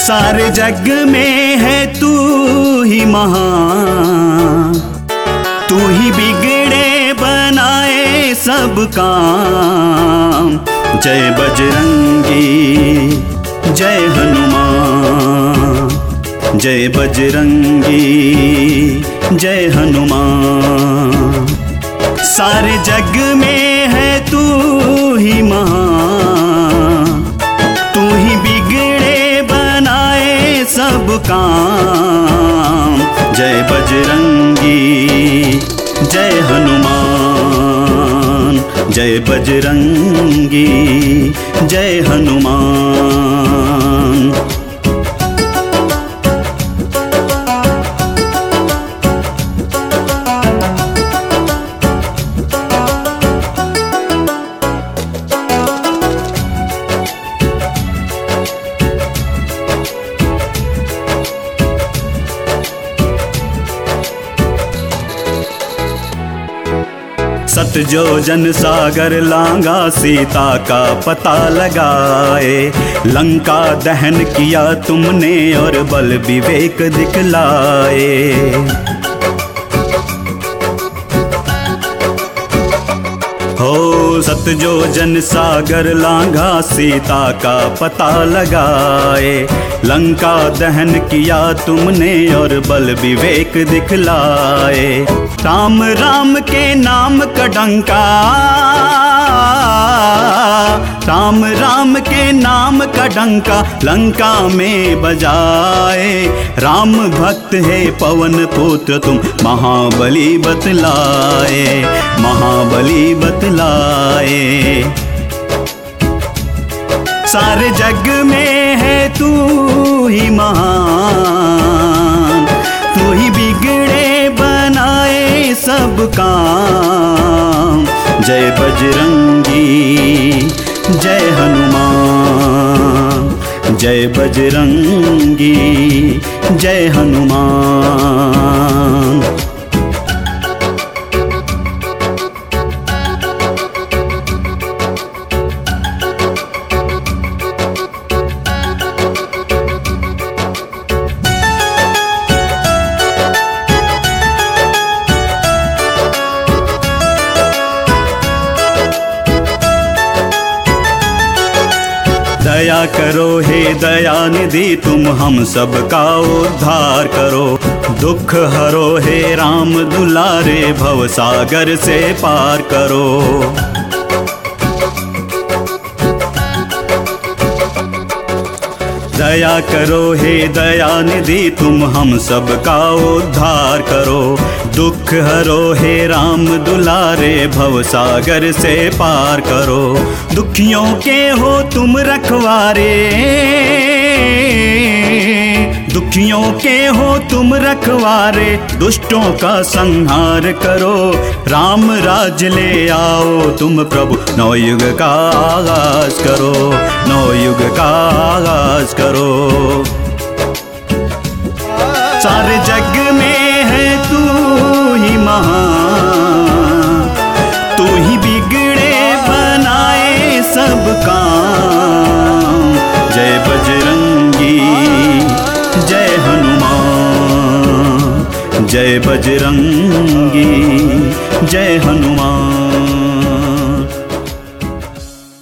सारे जग में है तू ही महान, तू ही बिगड़े बनाए सब काम। जय बजरंगी जय हनुमान, जय बजरंगी जय हनुमान। सारे जग में है तू ही महान, तू ही बिगड़े बनाए सब काम। जय बजरंगी जय हनुमान, जय बजरंगी जय हनुमान। सतजो जन सागर लांगा सीता का पता लगाए। लंका दहन किया तुमने और बल विवेक दिखलाए। हो सतजो जन सागर लांघा सीता का पता लगाए। लंका दहन किया तुमने और बल विवेक दिखलाए। राम राम के नाम का डंका, राम राम के नाम का डंका लंका में बजाए। राम भक्त है पवन पुत्र तुम महाबली बतलाए, महाबली बतलाए। सारे जग में है तू ही महान, तू ही बिगड़े बनाए सब काम। जय बजरंगी जय हनुमान, जय बजरंगी जय हनुमान। दया करो हे दयानिधि तुम हम सब का उद्धार करो। दुख हरो हे राम दुलारे भव सागर से पार करो। दया करो हे दयानिधि तुम हम सब का उद्धार करो। दुख हरो हे राम दुलारे भव सागर से पार करो। दुखियों के हो तुम रखवारे, दुखियों के हो तुम रखवारे। दुष्टों का संहार करो, राम राज ले आओ तुम प्रभु। नवयुग का आगाज करो, नवयुग का आगाज करो। सारे जग में है तू ही महान, तू ही बिगड़े बनाए सब काम। जय बजरंगी जय हनुमान, जय बजरंगी जय हनुमान।